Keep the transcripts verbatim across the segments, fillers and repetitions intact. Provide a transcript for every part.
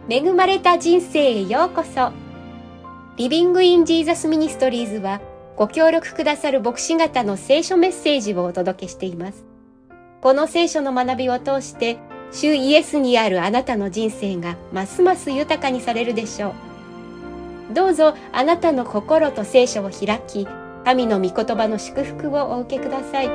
恵まれた人生へようこそ。リビングインジーザスミニストリーズはご協力くださる牧師方の聖書メッセージをお届けしています。この聖書の学びを通して主イエスにあるあなたの人生がますます豊かにされるでしょう。どうぞあなたの心と聖書を開き、神の御言葉の祝福をお受けください。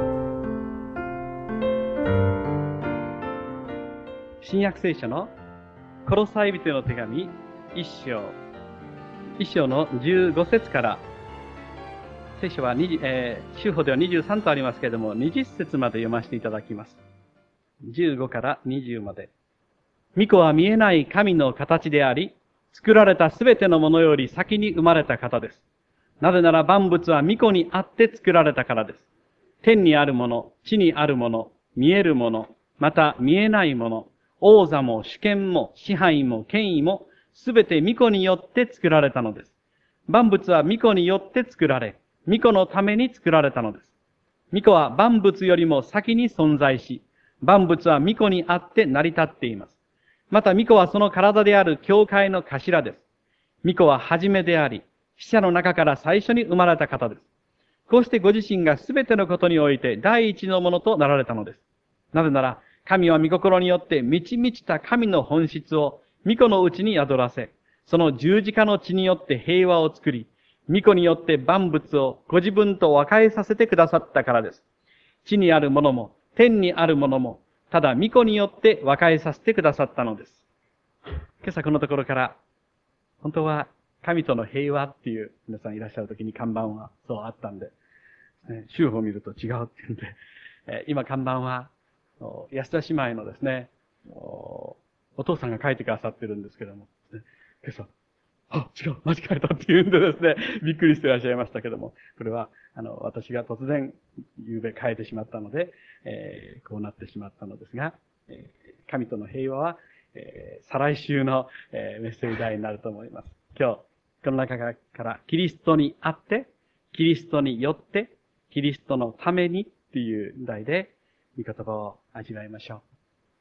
新約聖書のコロサイ人への手紙一章一章のじゅうご節から、聖書はにじゅう、えー、州法ではにじゅうさんとありますけれども、にじゅう節まで読ませていただきます。じゅうごからにじゅうまで。御子は見えない神の形であり、作られたすべてのものより先に生まれた方です。なぜなら万物は御子にあって作られたからです。天にあるもの、地にあるもの、見えるもの、また見えないもの、王座も主権も支配も権威もすべて御子によって作られたのです。万物は御子によって作られ、御子のために作られたのです。御子は万物よりも先に存在し、万物は御子にあって成り立っています。また御子はその体である教会の頭です。御子は初めであり、死者の中から最初に生まれた方です。こうしてご自身がすべてのことにおいて第一のものとなられたのです。なぜなら、神は御心によって満ち満ちた神の本質を御子のうちに宿らせ、その十字架の血によって平和を作り、御子によって万物をご自分と和解させてくださったからです。地にあるものも、天にあるものも、ただ御子によって和解させてくださったのです。今朝このところから、本当は神との平和っていう皆さんいらっしゃるときに看板はそうあったんで、宗法を見ると違うっていうんで、今看板は安田姉妹のですね、お父さんが書いてくださってるんですけども、今朝、あ、違う、間違えたって言うんでですね、びっくりしていらっしゃいましたけども、これは、あの、私が突然、夕べ変えてしまったので、えー、こうなってしまったのですが、えー、神との平和は、えー、再来週の、えー、メッセージ題になると思います。今日、この中からキリストにあって、キリストによって、キリストのためにっていう題で、御言葉を味わいましょ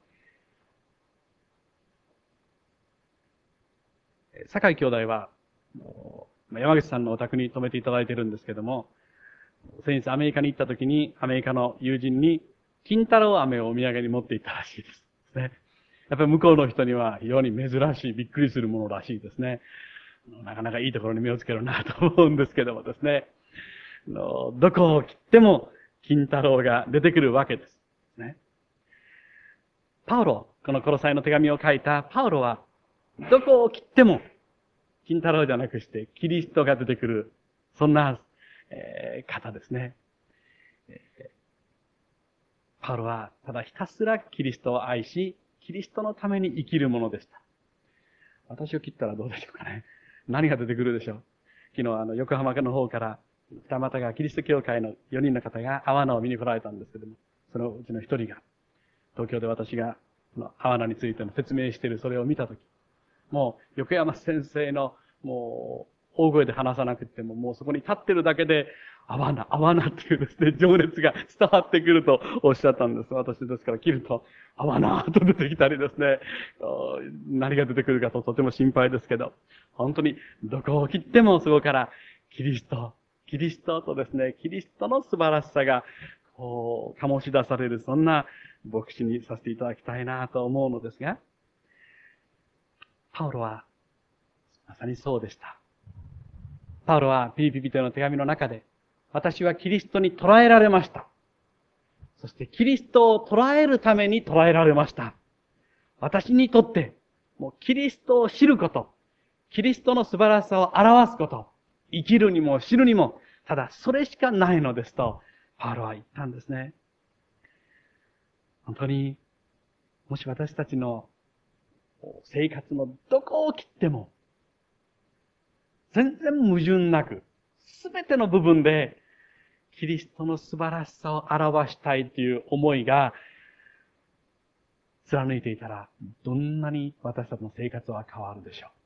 う。坂井兄弟は、山口さんのお宅に泊めていただいているんですけども、先日アメリカに行った時に、アメリカの友人に、金太郎飴をお土産に持って行ったらしいです。ね。やっぱり向こうの人には非常に珍しい、びっくりするものらしいですね。なかなかいいところに目をつけるなと思うんですけどもですね。どこを切っても金太郎が出てくるわけです。ね。パウロ、このコロサイの手紙を書いたパウロは、どこを切っても、金太郎じゃなくして、キリストが出てくる、そんな、えー、方ですね。えー、パウロは、ただひたすらキリストを愛し、キリストのために生きるものでした。私を切ったらどうでしょうかね。何が出てくるでしょう。昨日、あの、横浜の方から、二股がキリスト教会のよにんの方がアワナを見に来られたんですけども、そのうちの一人が、東京で私が、このアワナについての説明しているそれを見たとき、もう、横山先生の、もう、大声で話さなくても、もうそこに立ってるだけで、アワナ、アワナっていうですね、情熱が伝わってくるとおっしゃったんです。私ですから切ると、アワナと出てきたりですね、何が出てくるかととても心配ですけど、本当にどこを切ってもそこからキリスト、キリストとですね、キリストの素晴らしさが、こう、醸し出される、そんな牧師にさせていただきたいなと思うのですが、パウロは、まさにそうでした。パウロはピリピ人への手紙の中で、私はキリストに捕らえられました。そしてキリストを捕らえるために捕らえられました。私にとって、もうキリストを知ること、キリストの素晴らしさを表すこと、生きるにも知るにも、ただそれしかないのですと、パウロは言ったんですね。本当に、もし私たちの生活のどこを切っても、全然矛盾なく、すべての部分で、キリストの素晴らしさを表したいという思いが、貫いていたら、どんなに私たちの生活は変わるでしょう。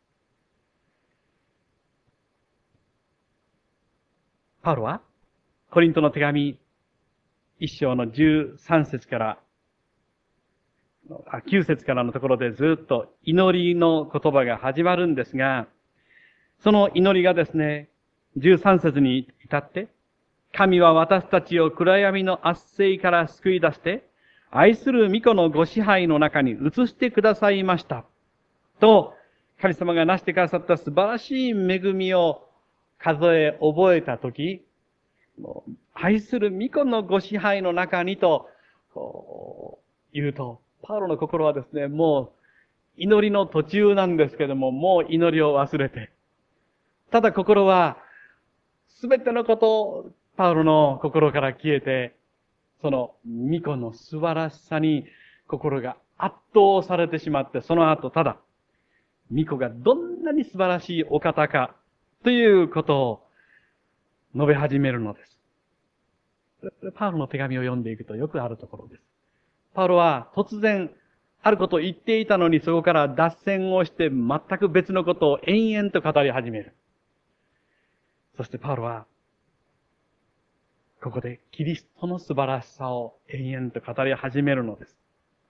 パウロは、コリントの手紙、一章の十三節から、 きゅう節からのところでずっと祈りの言葉が始まるんですが、その祈りがですね、じゅうさん節に至って、神は私たちを暗闇の圧政から救い出して、愛する御子のご支配の中に移してくださいました。と、神様がなしてくださった素晴らしい恵みを数え覚えたとき、愛する御子のご支配の中にと、こう言うと、パウロの心はですね、もう祈りの途中なんですけども、もう祈りを忘れて、ただ心は、すべてのことをパウロの心から消えて、その御子の素晴らしさに心が圧倒されてしまって、その後ただ、御子がどんなに素晴らしいお方かということを述べ始めるのです。パウロの手紙を読んでいくとよくあるところです。パウロは突然あることを言っていたのにそこから脱線をして全く別のことを延々と語り始める。そしてパウロはここでキリストの素晴らしさを延々と語り始めるのです。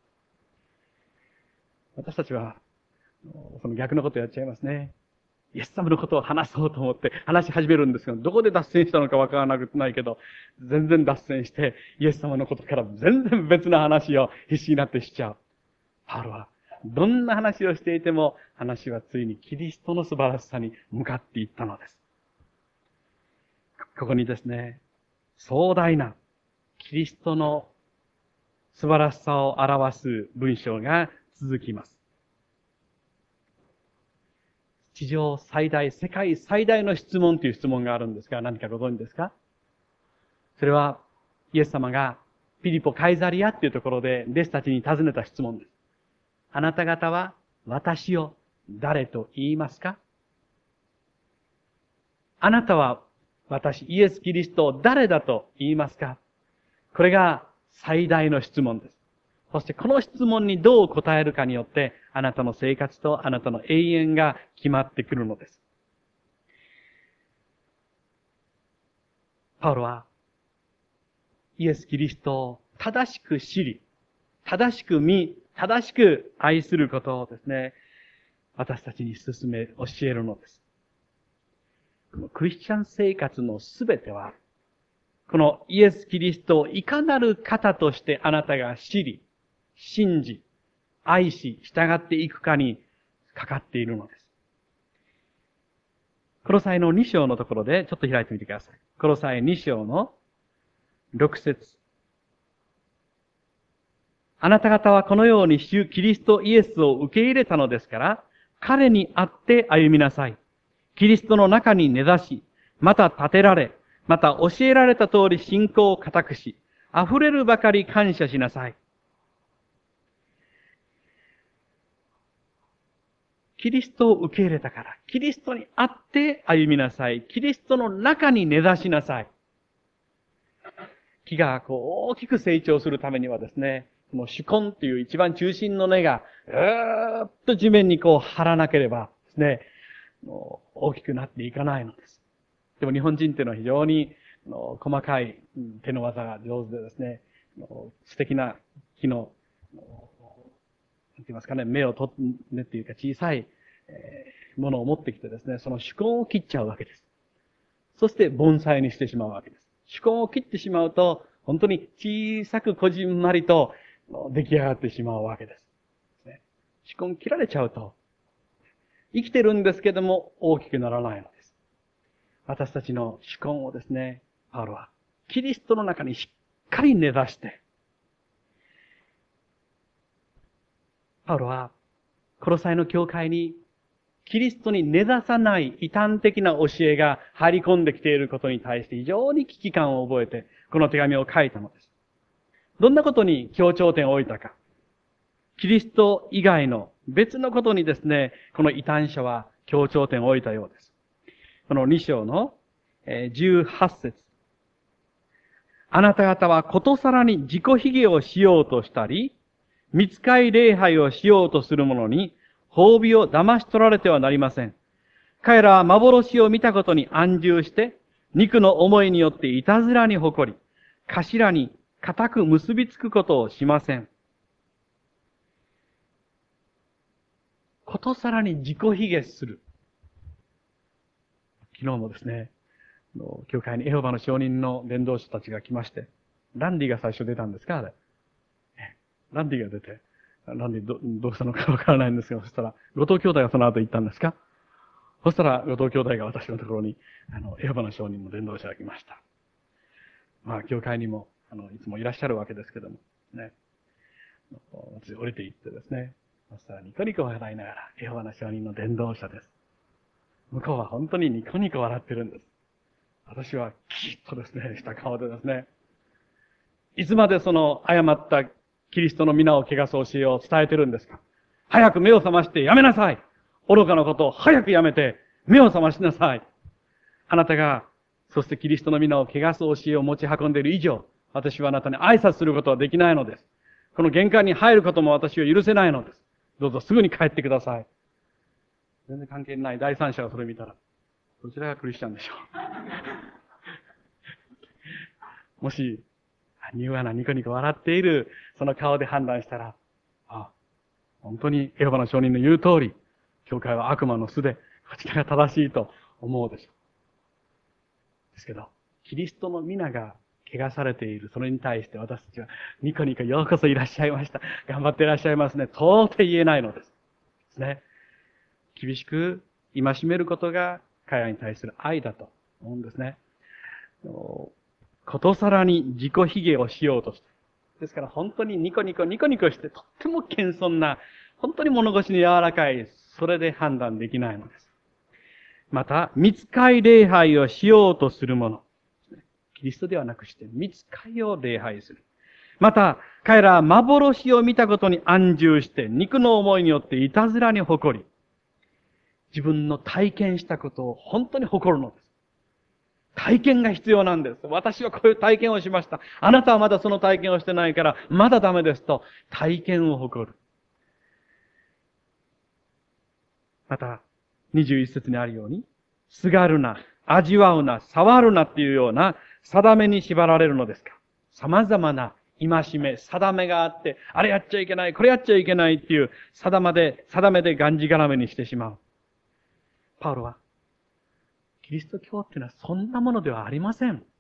私たちはその逆のことをやっちゃいますね。イエス様のことを話そうと思って話し始めるんですが、どこで脱線したのかわからなくないけど、全然脱線して、イエス様のことから全然別な話を必死になってしちゃう。パウロは、どんな話をしていても、話はついにキリストの素晴らしさに向かっていったのです。ここにですね、壮大なキリストの素晴らしさを表す文章が続きます。地上最大、世界最大の質問という質問があるんですが、何かご存知ですか？それは、イエス様がピリポ・カイザリアっていうところで弟子たちに尋ねた質問です。あなた方は私を誰と言いますか？あなたは私、イエス・キリストを誰だと言いますか？これが最大の質問です。そしてこの質問にどう答えるかによって、あなたの生活とあなたの永遠が決まってくるのです。パウロは、イエス・キリストを正しく知り、正しく見、正しく愛することをですね、私たちに勧め、教えるのです。このクリスチャン生活のすべては、このイエス・キリストをいかなる方としてあなたが知り、信じ、愛し、従っていくかにかかっているのです。コロサイのに章のところでちょっと開いてみてください。コロサイに章のろく節。あなた方はこのように主キリストイエスを受け入れたのですから、彼にあって歩みなさい。キリストの中に根ざし、また立てられ、また教えられた通り信仰を固くし、溢れるばかり感謝しなさい。キリストを受け入れたから、キリストにあって歩みなさい。キリストの中に根ざしなさい。木がこう大きく成長するためにはですね、この主根っていう一番中心の根が、うーっと地面にこう張らなければですね、大きくなっていかないのです。でも日本人っていうのは非常に細かい手の技が上手でですね、素敵な木の、なんて言いますかね、芽を取ってっていうか小さいものを持ってきてですね、その主根を切っちゃうわけです。そして盆栽にしてしまうわけです。主根を切ってしまうと、本当に小さくこじんまりと出来上がってしまうわけです。主根切られちゃうと、生きてるんですけども大きくならないのです。私たちの主根をですね、パウロはキリストの中にしっかり根ざして、パウロはコロサイの教会にキリストに根ざさない異端的な教えが入り込んできていることに対して非常に危機感を覚えてこの手紙を書いたのです。どんなことに強調点を置いたか。キリスト以外の別のことにですね、この異端者は強調点を置いたようです。このに章のじゅうはち節。あなた方はことさらに自己卑下をしようとしたり、御使い礼拝をしようとする者に褒美を騙し取られてはなりません。彼らは幻を見たことに安住して、肉の思いによっていたずらに誇り、頭に固く結びつくことをしません。 ことさらに自己卑下する。昨日もですね、教会にエホバの証人の伝道者たちが来まして、ランディが最初出たんですかあれ。ランディが出て、ランディどどうしたのかわからないんですが、そしたら、後藤兄弟がその後行ったんですかそしたら、後藤兄弟が私のところに、あの、エホバの証人の伝道者が来ました。まあ、教会にも、あの、いつもいらっしゃるわけですけども、ね。私降りて行ってですね、そしたらニコニコ笑いながら、エホバの証人の伝道者です。向こうは本当にニコニコ笑ってるんです。私はキーッとですね、した顔でですね、いつまでその誤ったキリストの皆を汚す教えを伝えてるんですか？早く目を覚ましてやめなさい。愚かなことを早くやめて目を覚ましなさい。あなたが、そしてキリストの皆を汚す教えを持ち運んでいる以上、私はあなたに挨拶することはできないのです。この玄関に入ることも私は許せないのです。どうぞすぐに帰ってください。全然関係ない第三者がそれ見たら、どちらがクリスチャンでしょう。もし、柔和なニコニコ笑っているその顔で判断したら、あ、本当にエホバの証人の言う通り、教会は悪魔の巣で、こちらが正しいと思うでしょう。ですけど、キリストの皆が汚されている、それに対して私たちはニコニコようこそいらっしゃいました。頑張っていらっしゃいますね。到底言えないのです。ですね。厳しく戒めることが彼らに対する愛だと思うんですね。ことさらに自己卑下をしようとして。ですから本当にニコニコニコニコしてとっても謙遜な、本当に物腰に柔らかい、それで判断できないのです。また、密会礼拝をしようとする者。キリストではなくして密会を礼拝する。また、彼らは幻を見たことに安住して、肉の思いによっていたずらに誇り、自分の体験したことを本当に誇るのです。体験が必要なんです。私はこういう体験をしました。あなたはまだその体験をしてないから、まだダメですと、体験を誇る。また、にじゅういっ節にあるように、すがるな、味わうな、触るなっていうような定めに縛られるのですか。様々な戒め、定めがあって、あれやっちゃいけない、これやっちゃいけないっていう定めで、定めでがんじがらめにしてしまう。パウロは、キリスト教っていうのはそんなものではありません。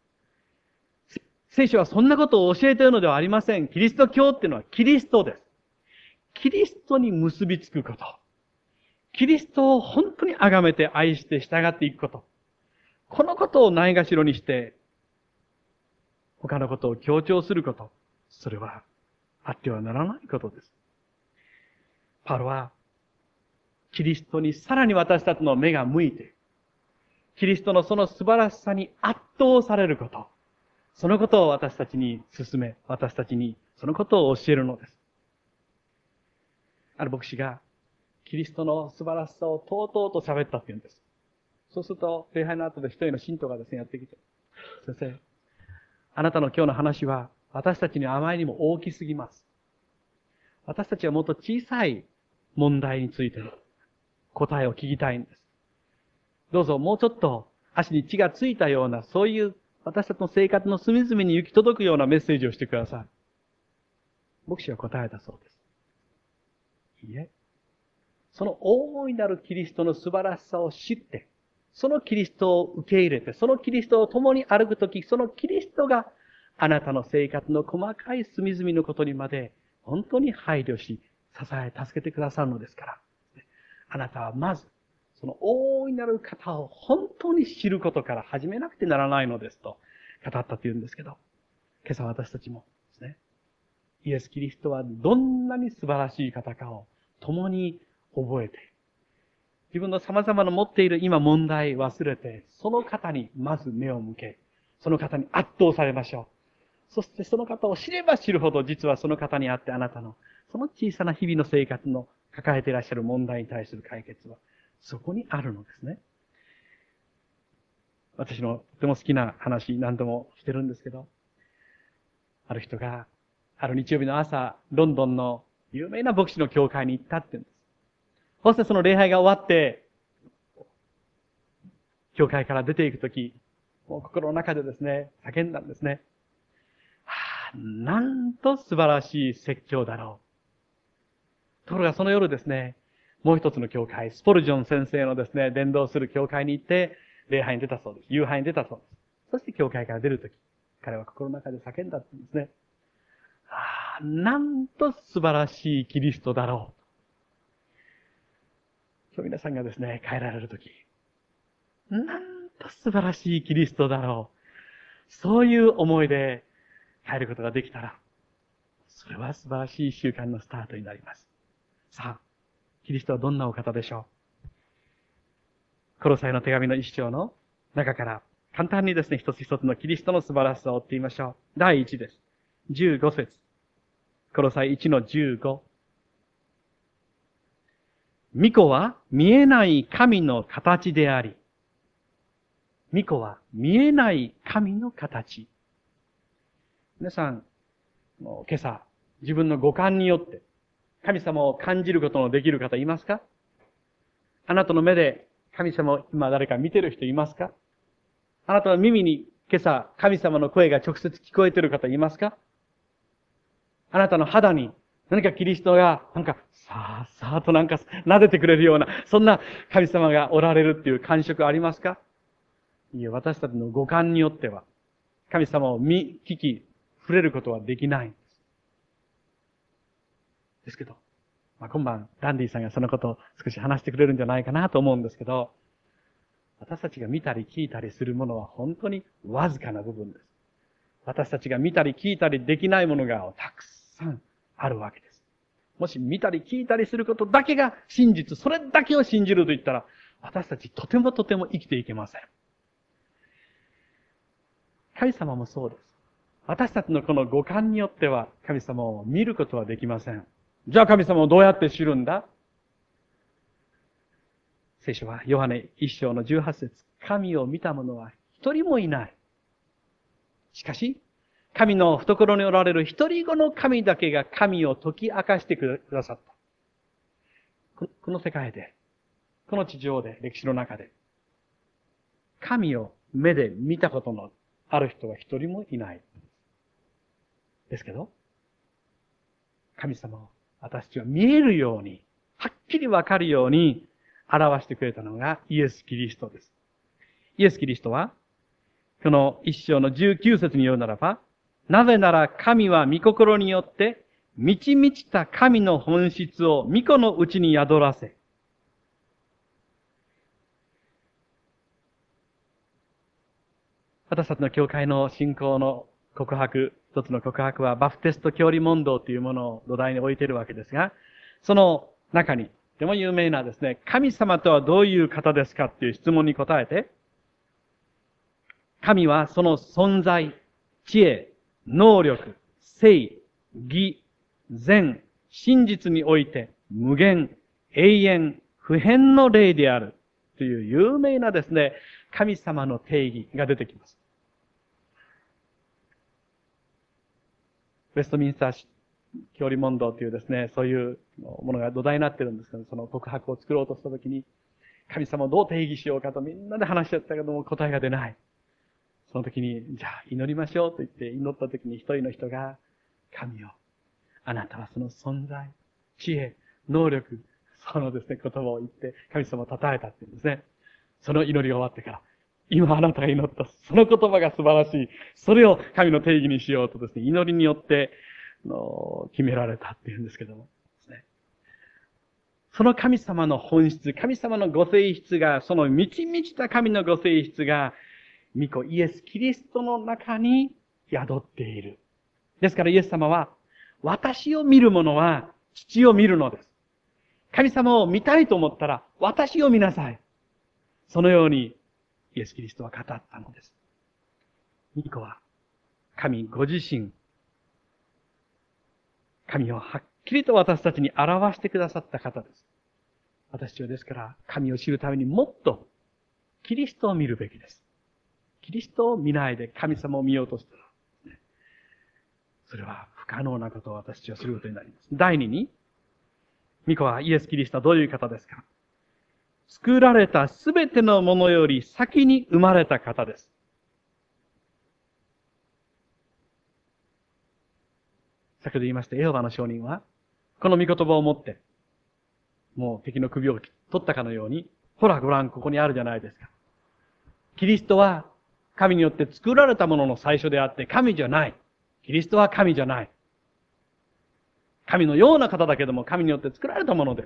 聖書はそんなことを教えているのではありません。キリスト教っていうのはキリストです。キリストに結びつくこと。キリストを本当に崇めて愛して従っていくこと。このことをないがしろにして、他のことを強調すること。それはあってはならないことです。パウロは、キリストにさらに私たちの目が向いて、キリストのその素晴らしさに圧倒されること。そのことを私たちに進め、私たちにそのことを教えるのです。ある牧師が、キリストの素晴らしさをとうとうと喋ったって言うんです。そうすると、礼拝の後で一人の信徒がですね、やってきて、先生、あなたの今日の話は、私たちにあまりにも大きすぎます。私たちはもっと小さい問題についての答えを聞きたいんです。どうぞもうちょっと足に血がついたような、そういう私たちの生活の隅々に行き届くようなメッセージをしてください。牧師は答えたそうです。いいえ。その大いなるキリストの素晴らしさを知って、そのキリストを受け入れて、そのキリストを共に歩くとき、そのキリストがあなたの生活の細かい隅々のことにまで本当に配慮し、支え、助けてくださるのですから、あなたはまず、その大いなる方を本当に知ることから始めなくてならないのですと語ったというんですけど、今朝私たちもですね、イエス・キリストはどんなに素晴らしい方かを共に覚えて、自分の様々な持っている今問題忘れて、その方にまず目を向け、その方に圧倒されましょう。そしてその方を知れば知るほど、実はその方にあってあなたの、その小さな日々の生活の抱えていらっしゃる問題に対する解決は、そこにあるのですね。私のとても好きな話、何度もしてるんですけど、ある人が、ある日曜日の朝、ロンドンの有名な牧師の教会に行ったって言うんです。そしてその礼拝が終わって、教会から出ていくとき、もう心の中でですね、叫んだんですね。はあ、なんと素晴らしい説教だろう。ところがその夜ですね、 もう一つの教会、スポルジョン先生のですね、伝道する教会に行って、礼拝に出たそうです。夕拝に出たそうです。そして教会から出るとき、彼は心の中で叫んだってんですね。ああ、なんと素晴らしいキリストだろう。今日皆さんがですね、帰られるとき、なんと素晴らしいキリストだろう。そういう思いで帰ることができたら、それは素晴らしい習慣のスタートになります。さあ、キリストはどんなお方でしょう。コロサイの手紙の一章の中から、簡単にですね、一つ一つのキリストの素晴らしさを追ってみましょう。第一です。じゅうご節。コロサイいちのじゅうご。御子は見えない神の形であり、御子は見えない神の形。皆さん、今朝、自分の五感によって、神様を感じることのできる方いますか？あなたの目で神様を今誰か見てる人いますか？あなたの耳に今朝神様の声が直接聞こえてる方いますか？あなたの肌に何かキリストがなんかさーさーとなんか撫でてくれるような、そんな神様がおられるっていう感触ありますか？いえ、私たちの五感によっては神様を見、聞き、触れることはできないんです。ですけど、まあ、今晩、ランディさんがそのことを少し話してくれるんじゃないかなと思うんですけど、私たちが見たり聞いたりするものは本当にわずかな部分です。私たちが見たり聞いたりできないものがたくさんあるわけです。もし見たり聞いたりすることだけが真実、それだけを信じると言ったら、私たちとてもとても生きていけません。神様もそうです。私たちのこの五感によっては神様を見ることはできません。じゃあ神様をどうやって知るんだ？聖書はヨハネ一章のじゅうはち節。神を見た者は一人もいない。しかし、神の懐におられる一人子の神だけが神を解き明かしてくださった。この世界で、この地上で、歴史の中で、神を目で見たことのある人は一人もいない。ですけど、神様を私たちは見えるように、はっきりわかるように表してくれたのがイエス・キリストです。イエス・キリストは、この一章のじゅうきゅう節に言うならば、なぜなら神は御心によって、満ち満ちた神の本質を御子のうちに宿らせ、私たちの教会の信仰の告白、一つの告白はバプテスト教理問答というものを土台に置いているわけですが、その中に、とても有名なですね、神様とはどういう方ですかっていう質問に答えて、神はその存在、知恵、能力、誠、義、善、真実において無限、永遠、不変の霊であるという有名なですね、神様の定義が出てきます。ウェストミンスター教理問答というですね、そういうものが土台になっているんですけど、その告白を作ろうとしたときに、神様をどう定義しようかとみんなで話し合ったけども答えが出ない。その時に、じゃあ祈りましょうと言って祈った時に一人の人が、神よ、あなたはその存在、知恵、能力、そのですね、言葉を言って神様を称えたっていうんですね。その祈りが終わってから、今あなたが祈ったその言葉が素晴らしい。それを神の定義にしようとですね、祈りによっての決められたっていうんですけどもですね。その神様の本質、神様のご性質が、その満ち満ちた神のご性質が、御子イエス・キリストの中に宿っている。ですからイエス様は、私を見る者は父を見るのです。神様を見たいと思ったら、私を見なさい。そのように、イエス・キリストは語ったのです。御子は、神ご自身、神をはっきりと私たちに表してくださった方です。私たちはですから、神を知るためにもっと、キリストを見るべきです。キリストを見ないで神様を見ようとしたら、それは不可能なことを私たちはすることになります。第二に、御子はイエス・キリストはどういう方ですか？作られたすべてのものより先に生まれた方です。先ほど言いましたエホバの証人は、この御言葉を持って、 もう敵の首を取ったかのように、ほらご覧ここにあるじゃないですか。キリストは神によって作られたものの最初であって神じゃない。キリストは神じゃない。神のような方だけども神によって作られたものです。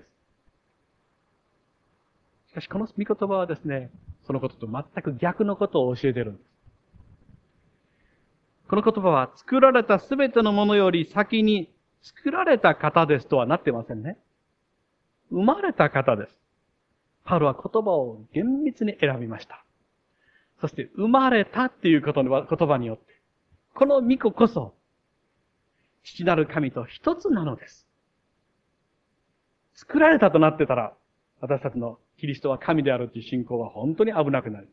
しかしこの御言葉はですね、そのことと全く逆のことを教えているんです。この言葉は作られたすべてのものより先に作られた方ですとはなってませんね。生まれた方です。パウロは言葉を厳密に選びました。そして生まれたっていうことの言葉によって、この御子こそ父なる神と一つなのです。作られたとなってたら、私たちのキリストは神であるという信仰は本当に危なくなります。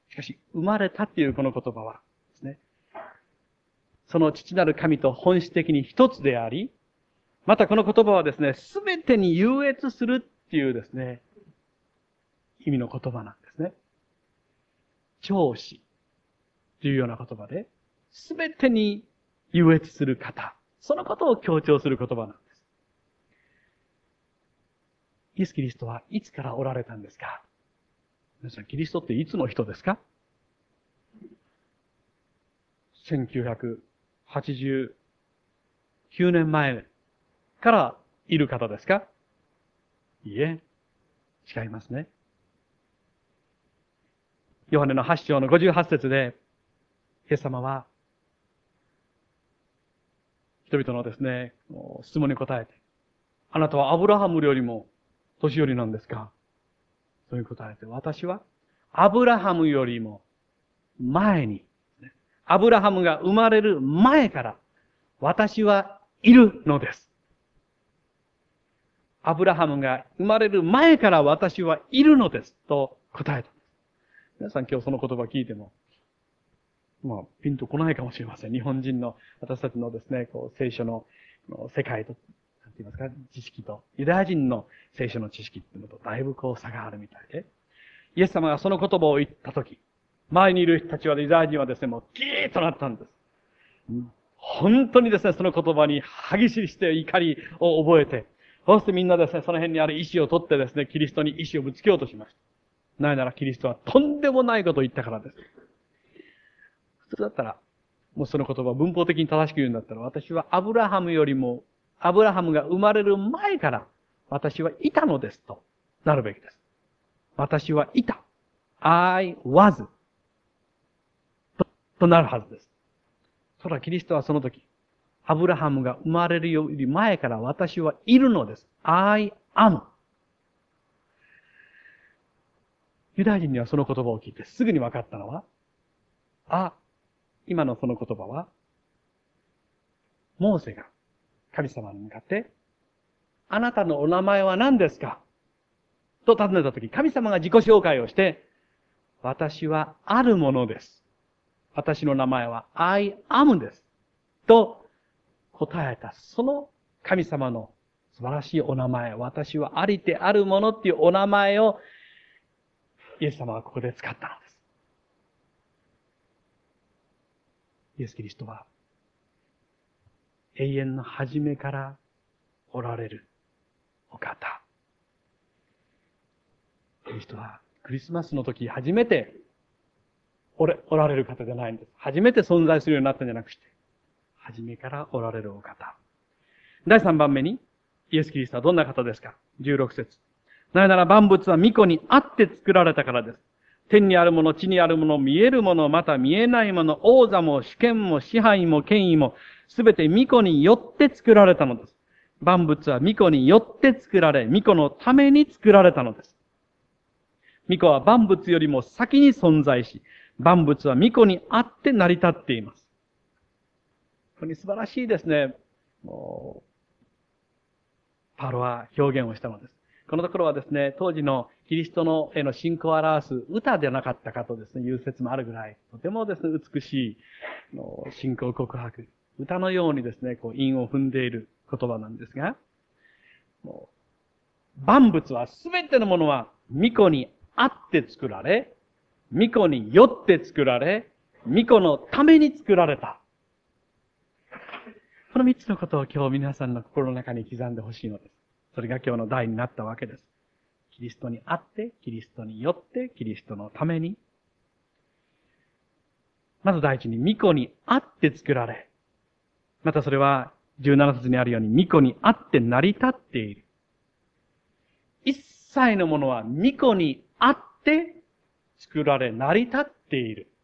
しかし、生まれたっていうこの言葉はですね、その父なる神と本質的に一つであり、またこの言葉はですね、すべてに優越するっていうですね、意味の言葉なんですね。長子というような言葉で、すべてに優越する方、そのことを強調する言葉なんです。イエス・キリストはいつからおられたんですか？皆さん、キリストっていつの人ですか？せんきゅうひゃくはちじゅうきゅうねんまえからいる方ですか？いいえ、違いますね。ヨハネのはち章のごじゅうはち節で、イエス様は、人々のですね、質問に答えて、あなたはアブラハムよりも年寄りなんですか？そういう答えて、私はアブラハムよりも前に、アブラハムが生まれる前から私はいるのです。アブラハムが生まれる前から私はいるのですと答えたんです。皆さん今日その言葉を聞いても、まあ、ピンとこないかもしれません。日本人の私たちのですね、こう聖書の世界と、なんて言いますか、知識と、ユダヤ人の聖書の知識っていうのとだいぶこう差があるみたいで、イエス様がその言葉を言ったとき、前にいる人たちは、ユダヤ人はですね、もうギーッとなったんです。本当にですね、その言葉に激しいして怒りを覚えて、そしてみんなですね、その辺にある石を取ってですね、キリストに石をぶつけようとしました。なぜならキリストはとんでもないことを言ったからです。普通だったら、もうその言葉を文法的に正しく言うんだったら、私はアブラハムよりも、アブラハムが生まれる前から、私はいたのですと、なるべきです。私はいた。I was. と、となるはずです。ただキリストはその時、アブラハムが生まれるより前から私はいるのです。I am. ユダヤ人にはその言葉を聞いてすぐに分かったのは、あ、今のその言葉は、モーセが神様に向かって、あなたのお名前は何ですかと尋ねたとき、神様が自己紹介をして、私はあるものです。私の名前は I am です。と答えた、その神様の素晴らしいお名前、私はありてあるものっていうお名前を、イエス様はここで使ったのです。イエス・キリストは、永遠の初めからおられるお方。キリストはクリスマスの時初めておれ、おられる方じゃないんです。初めて存在するようになったんじゃなくして、初めからおられるお方。だいさんばんめに、イエス・キリストはどんな方ですか？じゅうろく節。なぜなら万物は御子にあって作られたからです。天にあるもの、地にあるもの、見えるもの、また見えないもの、王座も主権も支配も権威も、すべて御子によって作られたのです。万物は御子によって作られ、御子のために作られたのです。御子は万物よりも先に存在し、万物は御子にあって成り立っています。本当に素晴らしいですね。もうパウロは表現をしたのです。このところはですね、当時のキリストのへの信仰を表す歌でなかったかとですね、いう説もあるぐらい、とてもですね、美しい信仰告白、歌のようにですね、こう韻を踏んでいる言葉なんですが、もう万物はすべてのものは御子にあって作られ、御子によって作られ、御子のために作られた。この三つのことを今日皆さんの心の中に刻んでほしいのです。 それが今日の題になったわけです。キリストにあって、キリストによって、キリストのために。まず第一に、御子にあって作られ。またそれは、じゅうなな節にあるように、御子にあって成り立っている。一切のものは御子にあって作られ、成り立っている。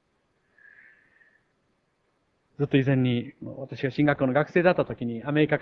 ずっと以前に、私が進学校の学生だった時に、アメリカから、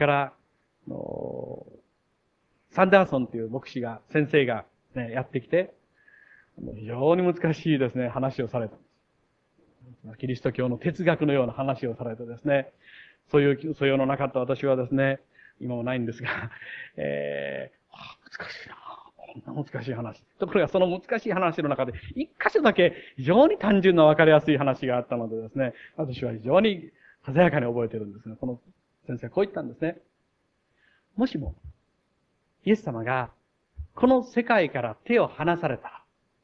サンダーソンという牧師が、先生が、ね、やってきて、非常に難しいですね、話をされたんです。キリスト教の哲学のような話をされてですね、そういう素養のなかった私はですね、今もないんですが、えー、難しいなこんな難しい話。ところがその難しい話の中で、一箇所だけ非常に単純な分かりやすい話があったのでですね、私は非常に鮮やかに覚えているんですが、その先生はこう言ったんですね。もしも、イエス様がこの世界から手を離されたら、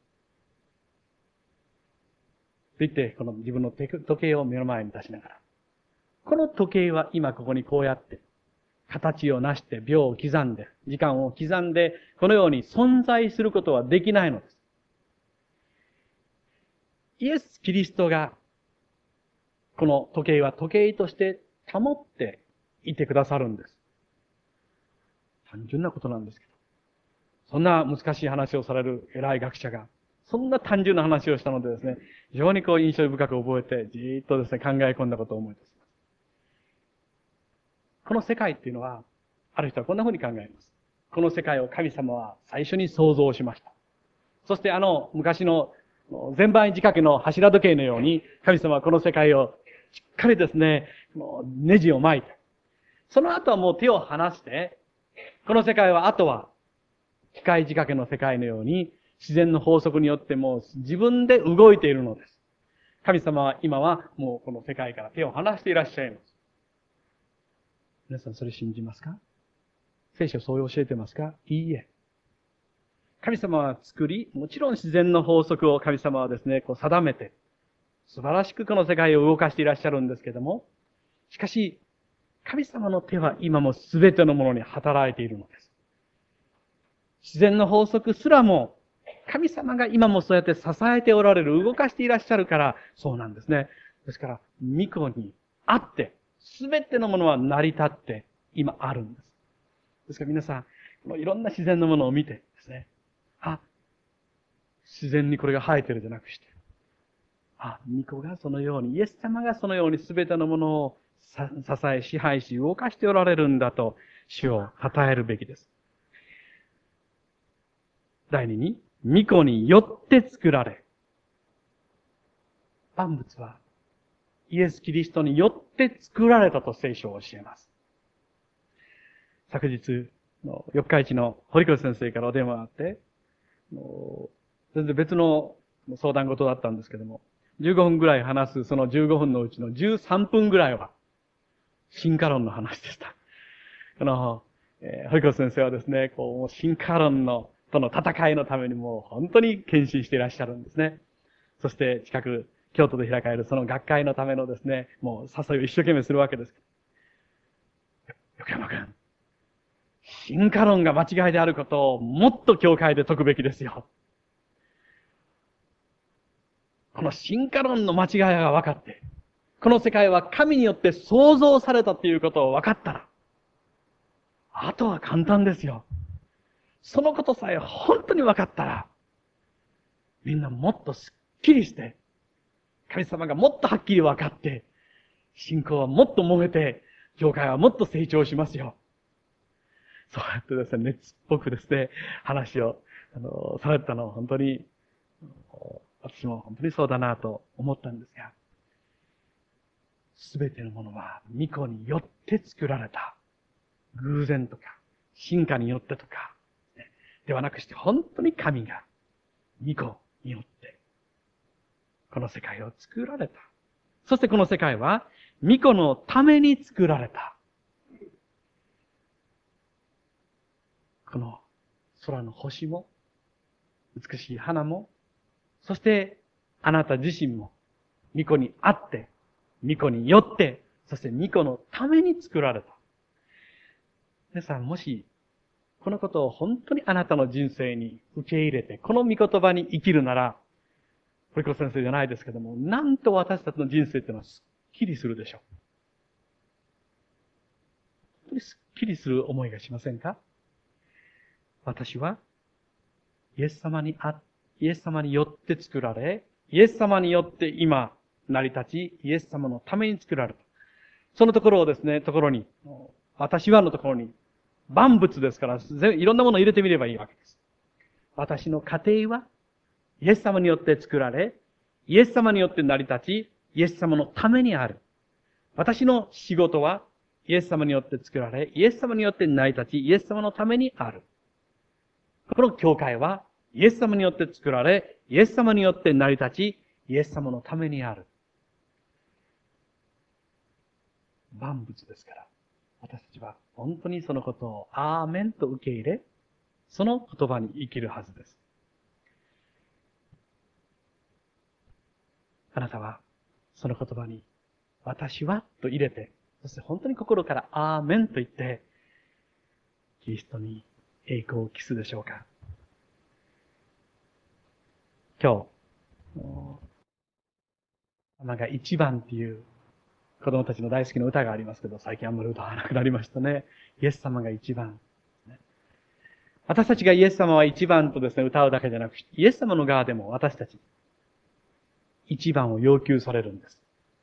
と言って、この自分の時計を目の前に出しながら、この時計は今ここにこうやって、形をなして秒を刻んで、時間を刻んで、このように存在することはできないのです。イエス・キリストが、この時計は時計として保っていてくださるんです。単純なことなんですけど。そんな難しい話をされる偉い学者が、そんな単純な話をしたのでですね、非常にこう印象深く覚えて、じーっとですね、考え込んだことを思い出します。この世界っていうのは、ある人はこんな風に考えます。この世界を神様は最初に創造しました。そしてあの昔の全盤仕掛けの柱時計のように、神様はこの世界をしっかりですね、ネジを巻いて、その後はもう手を離して、この世界はあとは機械仕掛けの世界のように、自然の法則によってもう自分で動いているのです。神様は今はもうこの世界から手を離していらっしゃいます。皆さんそれ信じますか？聖書そう教えてますか？いいえ。神様は作り、もちろん自然の法則を神様はですね、こう定めて、素晴らしくこの世界を動かしていらっしゃるんですけども、しかし、神様の手は今も全てのものに働いているのです。自然の法則すらも、神様が今もそうやって支えておられる、動かしていらっしゃるから、そうなんですね。ですから、御子にあって、全てのものは成り立って、今あるんです。ですから皆さん、このいろんな自然のものを見てですね、あ、自然にこれが生えてるじゃなくして、あ、御子がそのように、イエス様がそのように全てのものを支え、支配し、動かしておられるんだと、主を称えるべきです。第二に、御子によって作られ。万物は、イエス・キリストによって作られたと聖書を教えます。昨日、四日市の堀越先生からお電話があって、全然別の相談事だったんですけども、じゅうごふんぐらい話すそのじゅうごふんのうちのじゅうさんぷんぐらいは、進化論の話でした。あの、えー、堀越先生はですね、こう、進化論の、との戦いのためにもう本当に献身していらっしゃるんですね。そして近く、京都で開かれるその学会のためのですね、もう誘いを一生懸命するわけです。横山君、進化論が間違いであることをもっと教会で説くべきですよ。この進化論の間違いが分かって、この世界は神によって創造されたということを分かったら、あとは簡単ですよ。そのことさえ本当に分かったら、みんなもっとスッキリして、神様がもっとはっきり分かって、信仰はもっと燃えて、教会はもっと成長しますよ。そうやってですね、熱っぽくですね、話を、あの、されたのは本当に、私も本当にそうだなと思ったんですが、すべてのものは御子によって作られた。偶然とか、進化によってとか、ではなくして本当に神が御子によって、この世界を作られた。そしてこの世界は御子のために作られた。この空の星も、美しい花も、そしてあなた自身も、御子にあって、御子によって、そして御子のために作られた。皆さん、もし、 このことを本当にあなたの人生に受け入れて、この御言葉に生きるなら、堀子先生じゃないですけども、なんと私たちの人生っていうのはすっきりするでしょう。本当にすっきりする思いがしませんか？私は、イエス様にあ、イエス様によって作られ、イエス様によって今、成り立ち、イエス様のために作られた。そのところをですね、ところに、私はのところに、万物ですから、いろんなものを入れてみればいいわけです。私の家庭は、イエス様によって作られ、イエス様によって成り立ち、イエス様のためにある。私の仕事は、イエス様によって作られ、イエス様によって成り立ち、イエス様のためにある。この教会は、イエス様によって作られ、イエス様によって成り立ち、イエス様のためにある。万物ですから、私たちは本当にそのことをアーメンと受け入れ、その言葉に生きるはずです。あなたはその言葉に私はと入れて、そして本当に心からアーメンと言って、キリストに栄光を期すでしょうか。今日、なんか一番っていう子供たちの大好きな歌がありますけど、最近あんまり歌わなくなりましたね。イエス様が一番。私たちがイエス様は一番とですね、歌うだけじゃなく、イエス様の側でも私たち、一番を要求されるんです。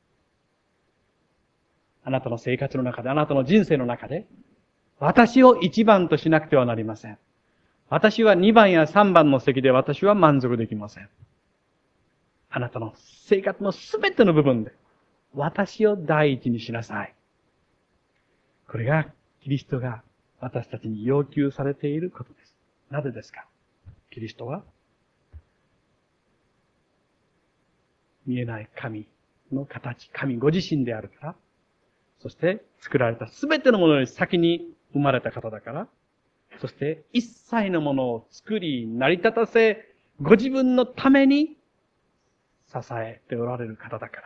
あなたの生活の中で、あなたの人生の中で、私を一番としなくてはなりません。私は二番や三番の席で私は満足できません。あなたの生活のすべての部分で、私を第一にしなさい。これがキリストが私たちに要求されていることです。なぜですか？キリストは見えない神の形、神ご自身であるから、そして作られたすべてのものより先に生まれた方だから、そして一切のものを作り、成り立たせ、ご自分のために支えておられる方だから。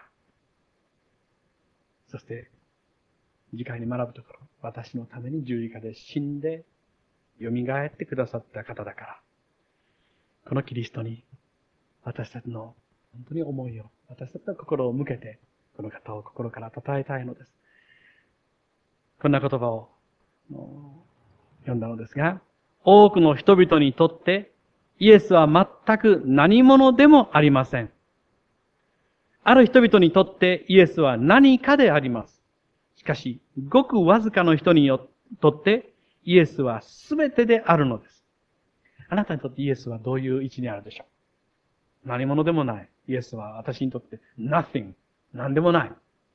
そして、次回に学ぶところ、私のために十字架で死んで、蘇ってくださった方だから。このキリストに、私たちの本当に思いを、私たちの心を向けて、この方を心から称えたいのです。こんな言葉を読んだのですが、多くの人々にとって、イエスは全く何者でもありません。ある人々にとってイエスは何かであります。しかし、ごくわずかの人にとってイエスは全てであるのです。あなたにとってイエスはどういう位置にあるでしょう？何者でもない。イエスは私にとって nothing。何でもない。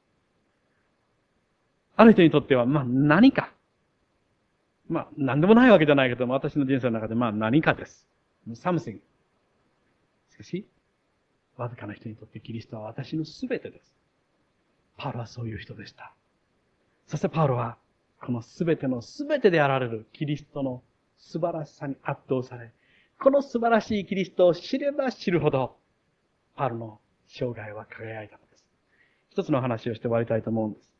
ある人にとっては、まあ何か。まあ何でもないわけじゃないけども、私の人生の中でまあ何かです。something。しかし、わずかな人にとってキリストは私のすべてです。パウロはそういう人でした。そしてパウロは、このすべてのすべてであられるキリストの素晴らしさに圧倒され、この素晴らしいキリストを知れば知るほど、パウロの生涯は輝いたのです。一つの話をして終わりたいと思うんです。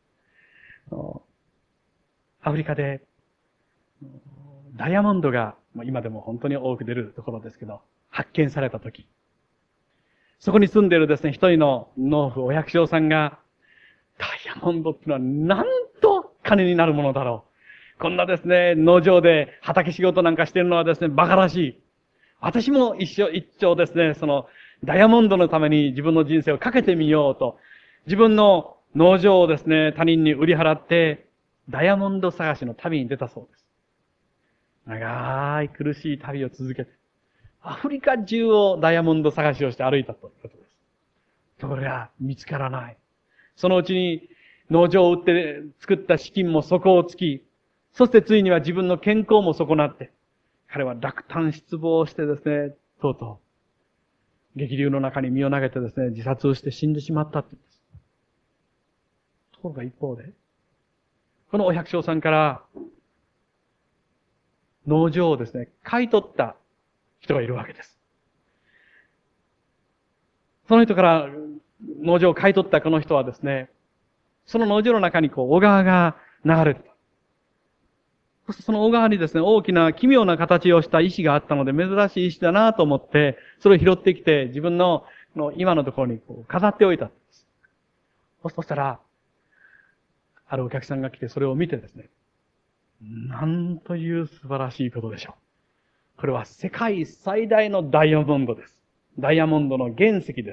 アフリカで、ダイヤモンドが、今でも本当に多く出るところですけど、発見されたとき、そこに住んでいるですね、一人の農夫、お百姓さんが、ダイヤモンドってのはなんと金になるものだろう。こんなですね、農場で畑仕事なんかしてるのはですね、馬鹿らしい。私も一生一丁ですね、その、ダイヤモンドのために自分の人生をかけてみようと、自分の農場をですね、他人に売り払って、ダイヤモンド探しの旅に出たそうです。長い苦しい旅を続けて、アフリカ中をダイヤモンド探しをして歩いたということです。ところが見つからない。そのうちに農場を売って作った資金も底をつき、そしてついには自分の健康も損なって、彼は落胆失望してですね、とうとう激流の中に身を投げてですね、自殺をして死んでしまったって言うんです。ところが一方で、このお百姓さんから農場をですね、買い取った人がいるわけです。その人から農場を買い取ったこの人はですね、その農場の中にこう小川が流れてた。 そしてその小川にですね、大きな奇妙な形をした石があったので、珍しい石だなと思って、それを拾ってきて、自分のの今のところにこう飾っておいたんです。そしたら、あるお客さんが来てそれを見てですね、なんという素晴らしいことでしょう。これは世界最大のダイヤモンドです。ダイヤモンドの原石です。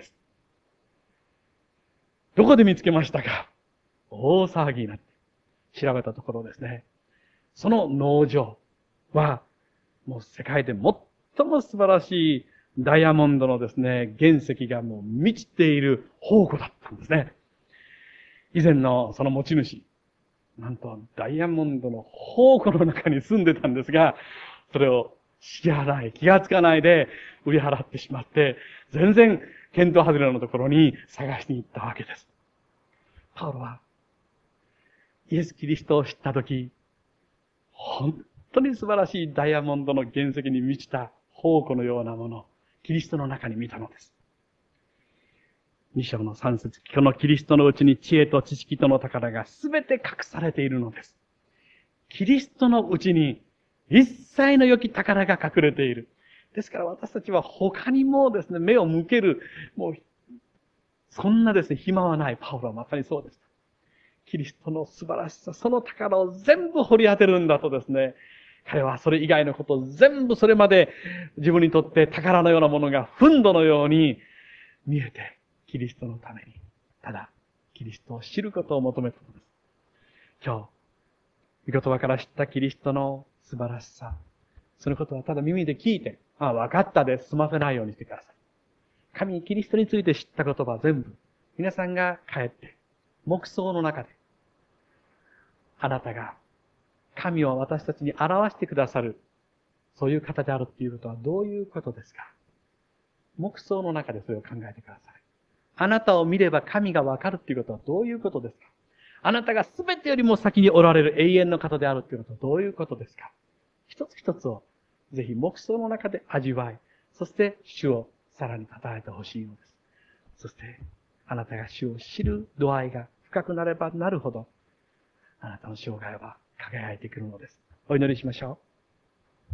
どこで見つけましたか？大騒ぎになって調べたところですね、その農場はもう世界で最も素晴らしいダイヤモンドのですね、原石がもう満ちている宝庫だったんですね。以前のその持ち主、なんとダイヤモンドの宝庫の中に住んでたんですが、それを知らない、気がつかないで売り払ってしまって、全然見当外れのところに探しに行ったわけです。パウロはイエス・キリストを知ったとき、本当に素晴らしいダイヤモンドの原石に満ちた宝庫のようなもの、キリストの中に見たのです。に章のさん節、このキリストのうちに知恵と知識との宝がすべて隠されているのです。キリストのうちに一切の良き宝が隠れている。ですから私たちは他にもですね、目を向ける、もう、そんなですね、暇はない。パウロはまさにそうです。キリストの素晴らしさ、その宝を全部掘り当てるんだとですね、彼はそれ以外のことを全部それまで自分にとって宝のようなものが憤怒のように見えて、キリストのために、ただ、キリストを知ることを求めたのです。今日、御言葉から知ったキリストの素晴らしさ、そのことはただ耳で聞いて、ああ、分かったで済ませないようにしてください。神、キリストについて知った言葉全部、皆さんが帰って、黙想の中で、あなたが神を私たちに表してくださる、そういう方であるっていうことはどういうことですか？黙想の中でそれを考えてください。あなたを見れば神がわかるっていうことはどういうことですか？あなたが全てよりも先におられる永遠の方であるっていうことはどういうことですか？一つ一つをぜひ黙想の中で味わい、そして主をさらに称えてほしいのです。そしてあなたが主を知る度合いが深くなればなるほど、あなたの生涯は輝いてくるのです。お祈りしましょう。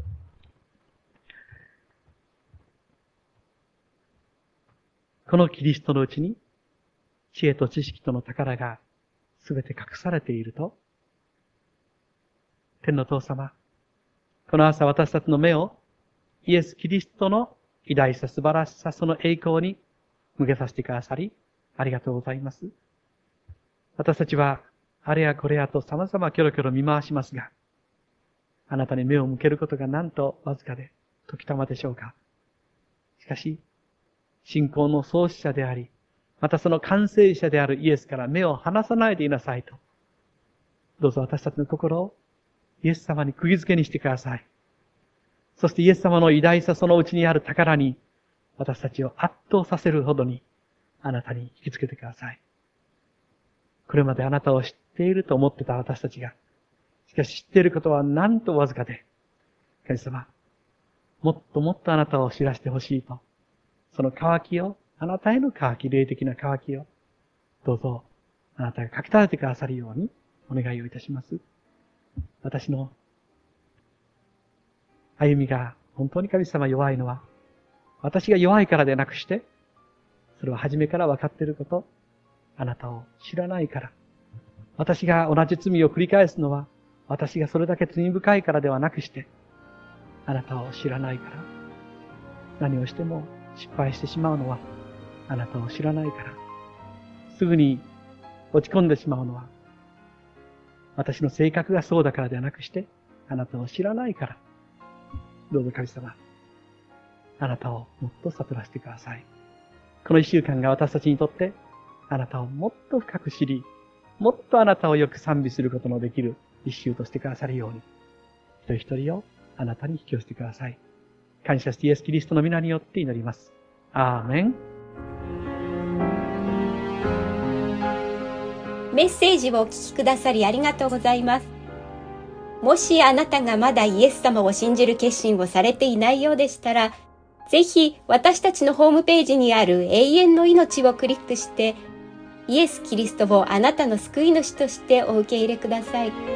このキリストのうちに、知恵と知識との宝がすべて隠されていると、天の父様、この朝私たちの目をイエス・キリストの偉大さ、素晴らしさ、その栄光に向けさせてくださり、ありがとうございます。私たちは、あれやこれやと様々キョロキョロ見回しますが、あなたに目を向けることがなんとわずかで時たまでしょうか。しかし、信仰の創始者であり、またその完成者であるイエスから目を離さないでいなさいと。どうぞ私たちの心をイエス様に釘付けにしてください。そしてイエス様の偉大さ、そのうちにある宝に私たちを圧倒させるほどにあなたに引きつけてください。これまであなたを知っていると思ってた私たちが、しかし知っていることはなんとわずかで、神様、もっともっとあなたを知らせてほしいと、その渇きを、あなたへの渇き、霊的な渇きを、どうぞあなたがかき立ててくださるようにお願いをいたします。私の歩みが本当に神様弱いのは、私が弱いからでなくして、それは初めから分かっていること、あなたを知らないから。私が同じ罪を繰り返すのは、私がそれだけ罪深いからではなくして、あなたを知らないから。何をしても失敗してしまうのは、あなたを知らないから。すぐに落ち込んでしまうのは、私の性格がそうだからではなくして、あなたを知らないから。どうぞ神様、あなたをもっと悟らせてください。この一週間が私たちにとって、あなたをもっと深く知り、もっとあなたをよく賛美することのできる一週としてくださるように、一人一人をあなたに引き寄せてください。感謝してイエス・キリストの皆によって祈ります。アーメン。 メッセージをお聞きくださりありがとうございます。もしあなたがまだイエス様を信じる決心をされていないようでしたら、ぜひ私たちのホームページにある永遠の命をクリックして、イエス・キリストをあなたの救い主としてお受け入れください。